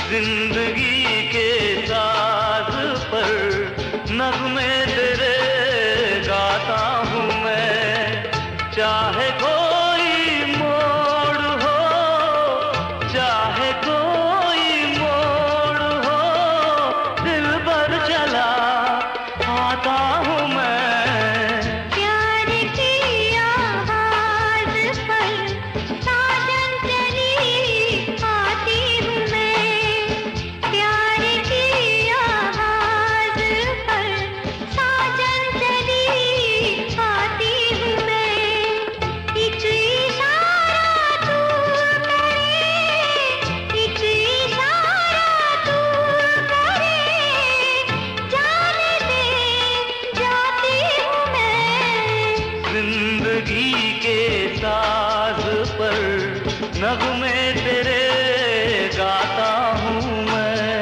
जिंदगी के साज पर नगमे तेरे गाता हूँ मैं। चाहे कोई मोड़ हो, चाहे कोई मोड़ हो, दिल पर चला आता हूँ मैं। प्यार की आवाज़ पर साजन चली आती हूँ मैं। प्यार की आवाज़ पर साजन चली आती हूँ मैं। एक इशारा तू करे, एक इशारा तू करे, जान दे जाती हूँ मैं। जिंदगी के साज पर नगमे तेरे गाता हूँ मैं।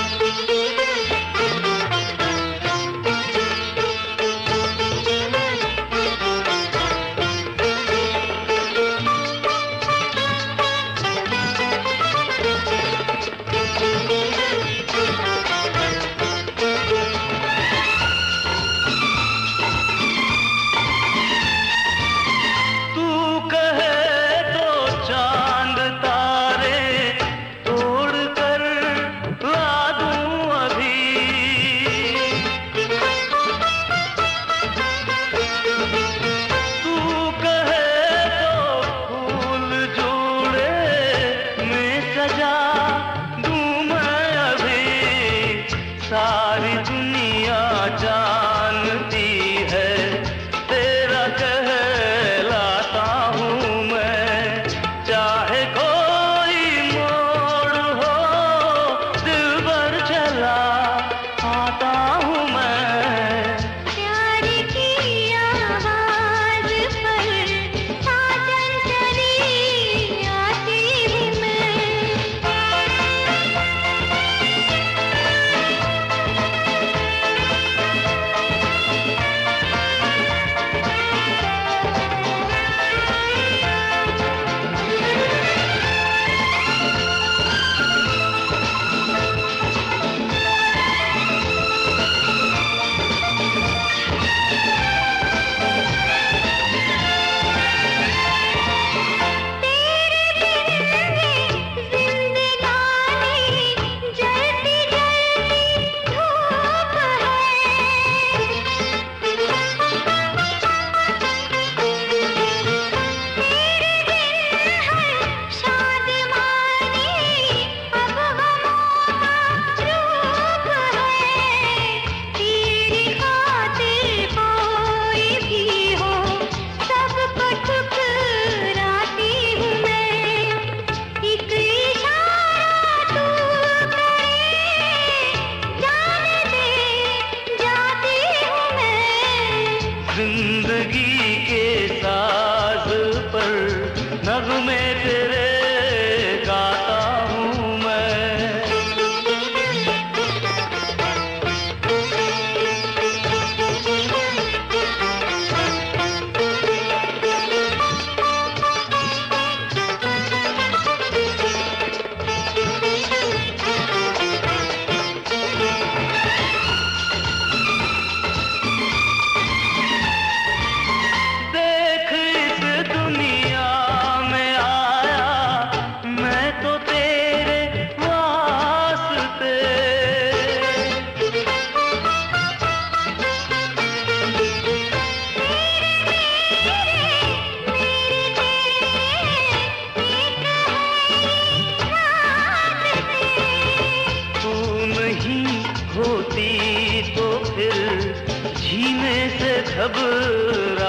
तू कहे तो चांद तारे तोड़ कर ला दूं अभी। तू कहे तो फूल जोड़े में सजा दूं मैं अभी। सारी दुनिया जानती है तेरा कहलाता हूँ मैं। चाहे कोई मोड़ हो, दिल भर चला आता हूँ मैं। प्यार की आवाज़ पर साजन चली आती हूँ मैं। जिंदगी के साज पर नगमे तेरे गाता हूँ मैं। देख इस दुनिया में आया मैं तो तेरे वास्ते। तू नहीं होती तो फिर जीने से घबरा